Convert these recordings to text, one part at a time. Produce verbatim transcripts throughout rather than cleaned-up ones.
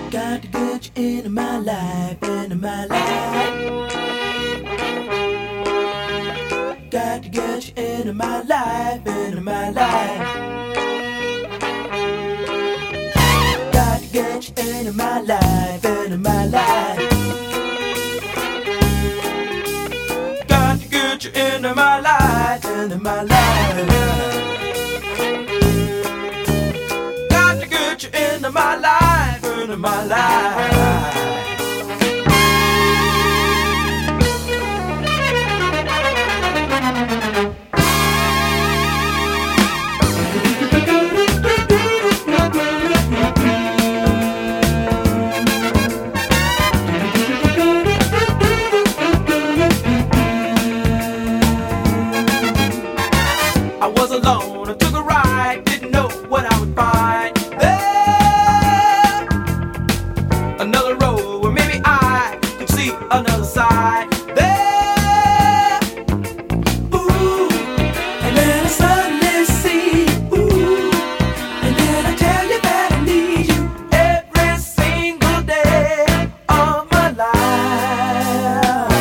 Got to get you into my life, into my life. Got to get you into my life, into my life. Got to get you into my life, into my life. Got to get you into my life, into my life. Got to get you into my life, into my life. I was alone, I took a ride, didn't know what I would find there. Another road where maybe I could see another side there. Ooh, and then I suddenly see, ooh, and then I tell you that I need you every single day of my life.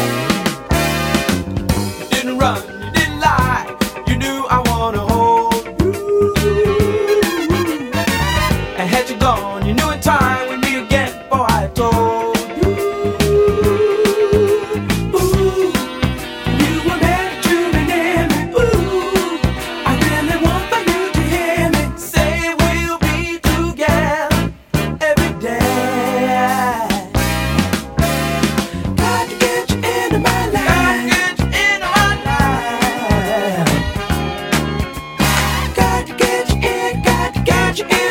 You didn't run, you didn't lie, you knew I wanna hold you. And had you gone, you knew in time we'd meet again before I told you. Ooh, you were meant to be near me. Ooh, I really want for you to hear me say we'll be together every day. Got to get you into my life. Got to get you into my life. Got to get you in, got to get you in.